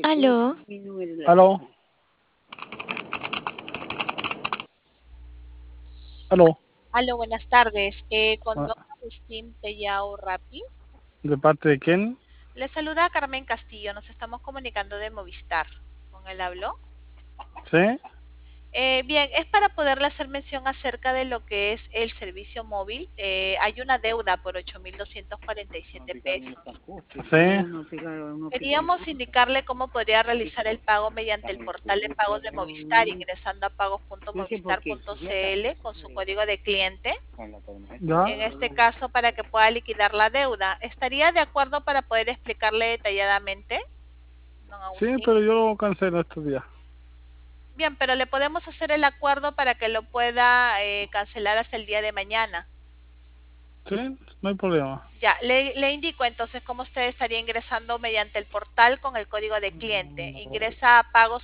Aló, Aló, aló. Aló, buenas tardes. Con Ah, don Agustín Pellao Rapi. ¿de parte de quién? Le saluda Carmen Castillo. Nos estamos comunicando de Movistar. ¿Con él habló? ¿Sí? Bien, es para poderle hacer mención acerca de lo que es el servicio móvil. Hay una deuda por 8.247 pesos. ¿Sí? Queríamos indicarle cómo podría realizar el pago mediante el portal de pagos de Movistar, ingresando a pagos.movistar.cl con su código de cliente. ¿Ya? En este caso, para que pueda liquidar la deuda. ¿Estaría de acuerdo para poder explicarle detalladamente, don Sí, Agustín? pero yo lo cancelo estos días. Bien, pero le podemos hacer el acuerdo para que lo pueda cancelar hasta el día de mañana. ¿Sí? No hay problema. Ya, le indico entonces cómo usted estaría ingresando mediante el portal con el código de cliente. Ingresa a pagos